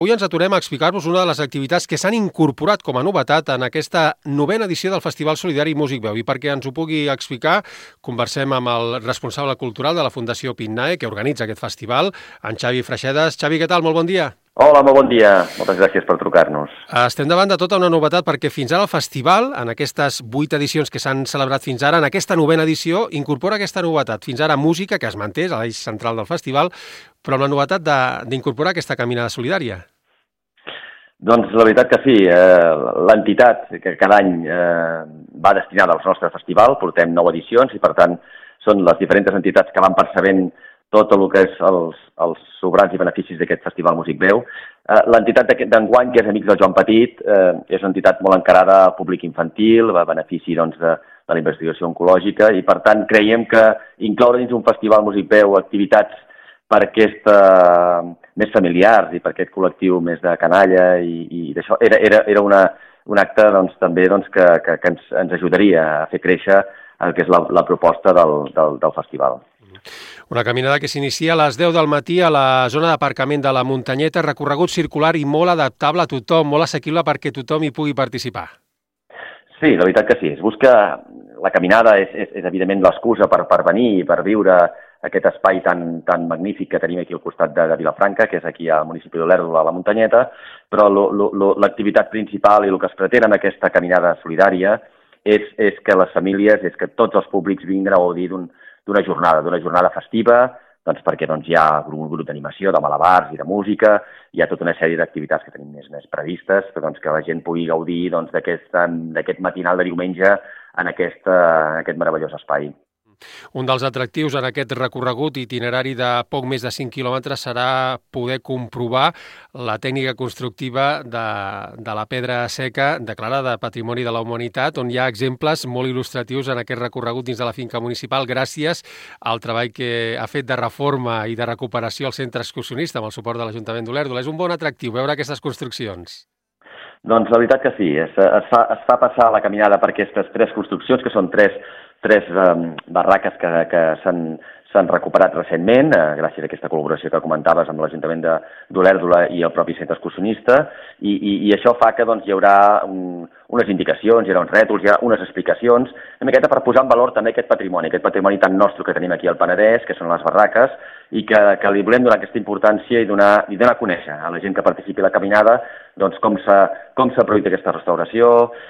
Avui ens aturem a explicar-vos una de les activitats que s'han incorporat com a novetat en aquesta 9a edició del Festival Solidari Músic Veu. I perquè ens ho pugui explicar, conversem amb el responsable cultural de la Fundació Pinnae, que organitza aquest festival, en Xavi Freixedes. Xavi, què tal? Molt bon dia. Hola, molt bon dia. Moltes gràcies per trucar-nos. Estem davant de tota una novetat perquè fins ara el festival, en aquestes 8 edicions que s'han celebrat fins ara, en aquesta 9a edició, incorpora aquesta novetat. Fins ara música, que es manté, és a l'eix central del festival, però amb la novetat d'incorporar aquesta caminada solidària. Doncs la veritat que sí. L'entitat que cada any va destinada al nostre festival, portem 9 edicions i per tant són les diferents entitats que van percebent tot el que és els sobrants i beneficis d'aquest Festival Músic Veu. L'entitat d'enguany, que és Amics del Joan Petit, és una entitat molt encarada al públic infantil, va a benefici de la investigació oncològica i per tant creiem que incloure dins un Festival Músic Veu activitats per més familiars i per aquest col·lectiu més de canalla i d'això era un acte també que ens ajudaria a fer créixer el que és la proposta del festival. Una caminada que s'inicia a les 10 del matí a la zona d'aparcament de la Muntanyeta, recorregut circular i molt adaptable a tothom, molt assequible perquè tothom hi pugui participar. Sí, la veritat que sí. La caminada és evidentment l'excusa per venir i per viure aquest espai tan magnífic que tenim aquí al costat de Vilafranca, que és aquí al municipi d'Olèrdola, a la Muntanyeta, però l'activitat principal i el que es pretén amb aquesta caminada solidària és que les famílies, és que tots els públics vinguin a gaudir d'una jornada festiva, doncs perquè hi ha un grup d'animació, de malabars i de música, hi ha tota una sèrie d'activitats que tenim més previstes, que la gent pugui gaudir d'aquest matinal de diumenge en aquest meravellós espai. Un dels atractius en aquest recorregut itinerari de poc més de 5 quilòmetres serà poder comprovar la tècnica constructiva de la pedra seca declarada Patrimoni de la Humanitat, on hi ha exemples molt il·lustratius en aquest recorregut dins de la finca municipal gràcies al treball que ha fet de reforma i de recuperació al centre excursionista amb el suport de l'Ajuntament d'Olèrdola. És un bon atractiu veure aquestes construccions. Doncs la veritat que sí. Es fa passar la caminada per aquestes 3 construccions, que són tres barraques que s'han recuperat recentment, gràcies a aquesta col·laboració que comentaves amb l'Ajuntament d'Olèrdola i el propi centre excursionista, i això fa que hi haurà unes indicacions, hi haurà uns rètols, hi haurà unes explicacions, una miqueta per posar en valor també aquest patrimoni tan nostre que tenim aquí al Penedès, que són les barraques, i que li volem donar aquesta importància i donar a conèixer a la gent que participi a la caminada com s'ha produït aquesta restauració,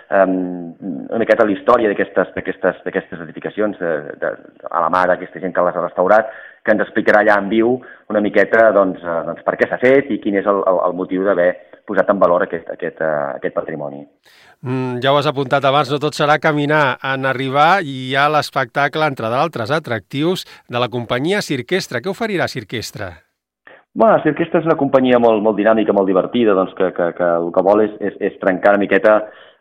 una miqueta la història d'aquestes edificacions a la mà d'aquesta gent que les ha restaurat, que ens explicarà allà en viu una miqueta per què s'ha fet i quin és el motiu d'haver posat en valor aquest patrimoni. Ja ho has apuntat abans, no tot serà caminar. En arribar hi ha l'espectacle, entre d'altres atractius, de la companyia Cirquestra. Què oferirà Cirquestra? Cirquestra és una companyia molt dinàmica, molt divertida, que el que vol és trencar una miqueta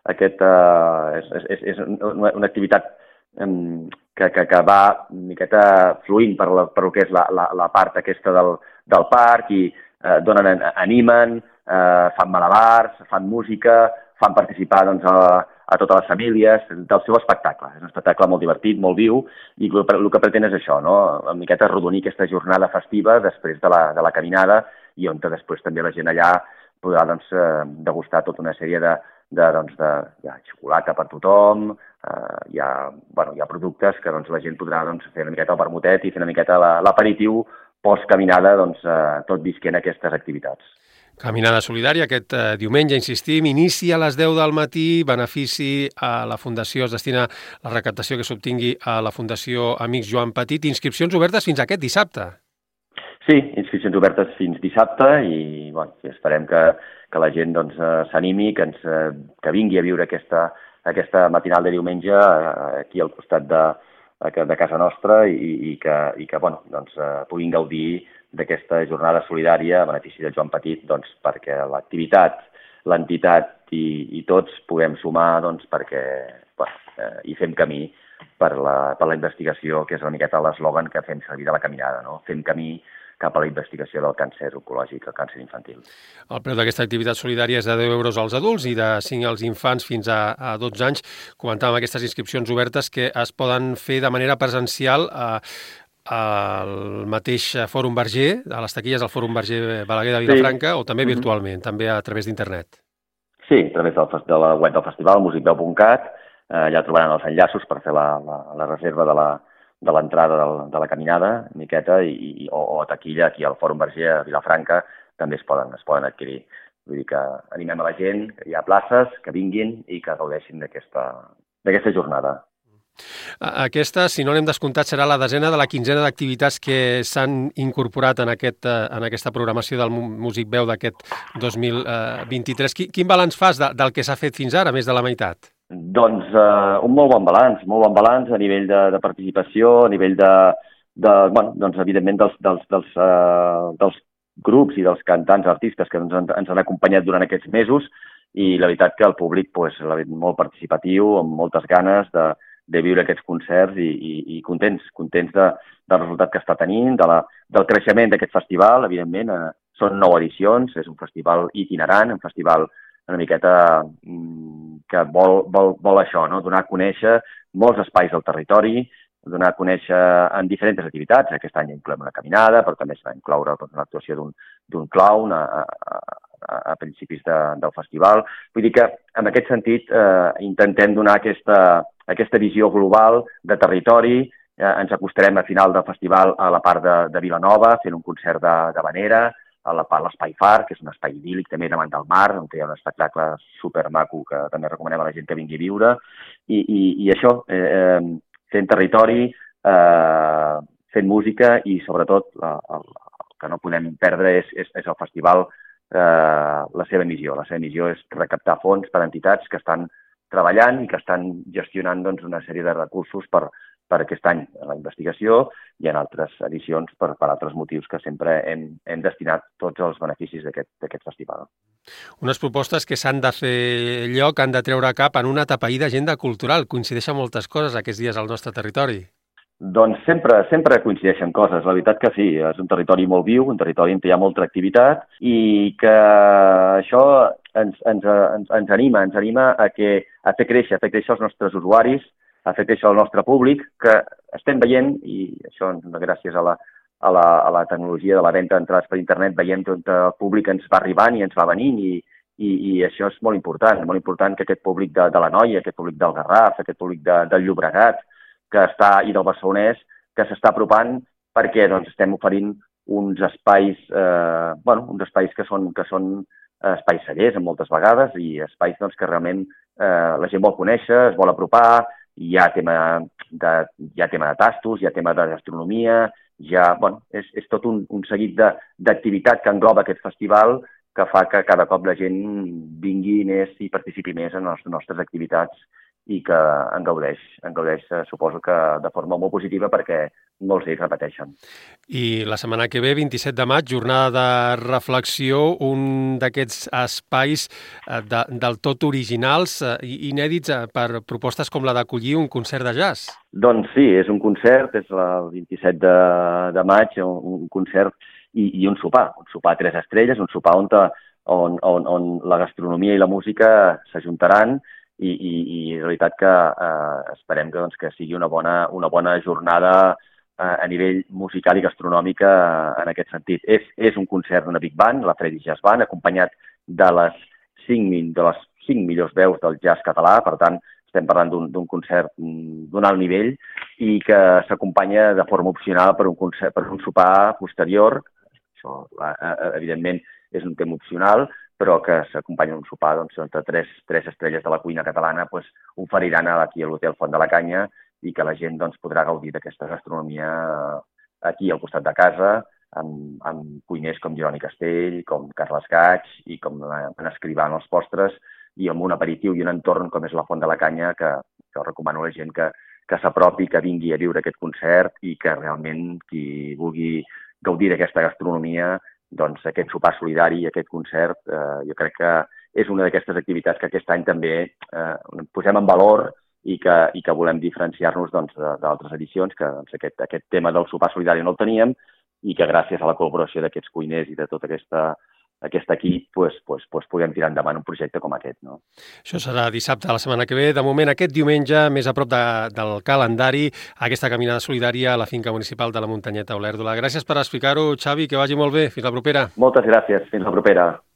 és una activitat que va una miqueta fluint per el que és la part aquesta del parc i animen, fan malabars, fan música, fan participar a totes les famílies del seu espectacle. És un espectacle molt divertit, molt viu, i el que pretén és això, una miqueta arrodonir aquesta jornada festiva després de la caminada i on després també la gent allà podrà degustar tota una sèrie de xocolata per tothom, hi ha productes que la gent podrà fer una miqueta el vermutet i fer una miqueta l'aperitiu post-caminada, tot visquent aquestes activitats. Caminada solidària aquest diumenge, insistim, inicia a les 10 del matí, benefici a la Fundació, es destina la recaptació que s'obtingui a la Fundació Amics Joan Petit, inscripcions obertes fins aquest dissabte. Sí, inscripcions obertes fins dissabte i esperem que la gent s'animi, que vingui a viure aquesta matinal de diumenge aquí al costat de casa nostra i que puguin gaudir d'aquesta jornada solidària a benefici de Joan Petit, perquè l'activitat, l'entitat i tots puguem sumar perquè hi fem camí per la investigació, que és una miqueta l'eslògan que fem servir de la caminada, no? Fem camí cap a la investigació del càncer oncològic, el càncer infantil. El preu d'aquesta activitat solidària és de 10 euros als adults i de 5 als infants fins a 12 anys. Comentàvem aquestes inscripcions obertes que es poden fer de manera presencial al mateix Fòrum Verger, a les taquilles del Fòrum Verger Balaguer de Vilafranca, o també virtualment, també a través d'internet? Sí, a través de la web del festival, musicveu.cat, allà trobaran els enllaços per fer la reserva de l'entrada de la caminada, miqueta, o taquilla aquí al Fòrum Verger a Vilafranca, també es poden adquirir. Vull dir que animem a la gent, que hi ha places, que vinguin i que gaudeixin d'aquesta jornada. Aquesta, si no n'hem descomptat, serà la desena de la quinzena d'activitats que s'han incorporat en aquesta programació del Músic Veu d'aquest 2023. Quin balanç fas del que s'ha fet fins ara, més de la meitat? Doncs un molt bon balanç a nivell de participació, a nivell doncs, evidentment dels grups i dels cantants, artistes que ens han acompanyat durant aquests mesos, i la veritat que el públic molt participatiu, amb moltes ganes de viure aquests concerts i contents del resultat que està tenint, del creixement d'aquest festival. Evidentment, són 9 edicions, és un festival itinerant, un festival una miqueta que vol això, no? Donar a conèixer molts espais del territori, donar a conèixer en diferents activitats. Aquest any incloem una caminada, però també s'ha d'incloure l'actuació d'un clown a principis del festival. Vull dir que, en aquest sentit, intentem donar aquesta visió global de territori. Ens acostarem a final del festival a la part de Vilanova, fent un concert d'havanera, a la part de l'Espai Far, que és un espai idíl·lic també davant del mar, on hi ha un espectacle supermaco que també recomanem a la gent que vingui a viure. I això, fent territori, fent música i, sobretot, el que no podem perdre és el festival, la seva missió. La seva missió és recaptar fons per a entitats que estan treballant i que estan gestionant una sèrie de recursos per aquest any a la investigació i en altres edicions per altres motius que sempre hem destinat tots els beneficis d'aquest festival. Unes propostes que s'han de fer lloc, han de treure cap en una atapeïda agenda cultural. Coincideixen moltes coses aquests dies al nostre territori. Doncs sempre coincideixen coses. La veritat que sí, és un territori molt viu, un territori on hi ha molta activitat i que això ens anima a fer créixer els nostres usuaris, a fer créixer el nostre públic, que estem veient, i això gràcies a la tecnologia de la venda d'entrades per internet, veiem que el públic ens va arribant i ens va venint, i això és molt important que aquest públic de l'Anoia, aquest públic del Garraf, aquest públic del Llobregat, i del Barcelonès, que s'està apropant perquè estem oferint uns espais que són espais cellers, moltes vegades, i espais que realment la gent vol conèixer, es vol apropar. Hi ha tema de tastos, hi ha tema de gastronomia, és tot un seguit d'activitat que engloba aquest festival que fa que cada cop la gent vingui més i participi més en les nostres activitats i que en gaudeix, suposo que de forma molt positiva, perquè molts d'ells repeteixen. I la setmana que ve, 27 de maig, jornada de reflexió, un d'aquests espais del tot originals, inèdits per propostes com la d'acollir un concert de jazz. Doncs sí, és un concert, és el 27 de maig, un concert i un sopar a 3 estrelles, un sopar on la gastronomia i la música s'ajuntaran, i la veritat que esperem que sigui una bona jornada a nivell musical i gastronòmic en aquest sentit. És un concert d'una Big Band, la Freddy Jazz Band, acompanyat de les 5 millors veus del jazz català. Per tant, estem parlant d'un concert d'un alt nivell i que s'acompanya de forma opcional per un sopar posterior. Això, evidentment, és un tema opcional, però que s'acompanya un sopar de 3 estrelles de la cuina catalana, oferiran aquí a l'Hotel Font de la Canya, i que la gent podrà gaudir d'aquesta gastronomia aquí al costat de casa, amb cuiners com Jeroni Castell, com Carles Gaig i com en Escrivà en els postres, i amb un aperitiu i un entorn com és la Font de la Canya, que recomano a la gent que s'apropi, que vingui a viure aquest concert i que realment qui vulgui gaudir d'aquesta gastronomia, aquest sopar solidari i aquest concert, jo crec que és una d'aquestes activitats que aquest any també posem en valor i que volem diferenciar-nos d'altres edicions, que aquest tema del sopar solidari no el teníem, i que gràcies a la col·laboració d'aquests cuiners i de tota aquesta aquest equip puguem tirar endavant un projecte com aquest. No? Això serà dissabte, la setmana que ve. De moment, aquest diumenge, més a prop del calendari, aquesta caminada solidària a la finca municipal de la Muntanyeta Olèrdola. Gràcies per explicar-ho, Xavi, que vagi molt bé. Fins la propera. Moltes gràcies. Fins la propera.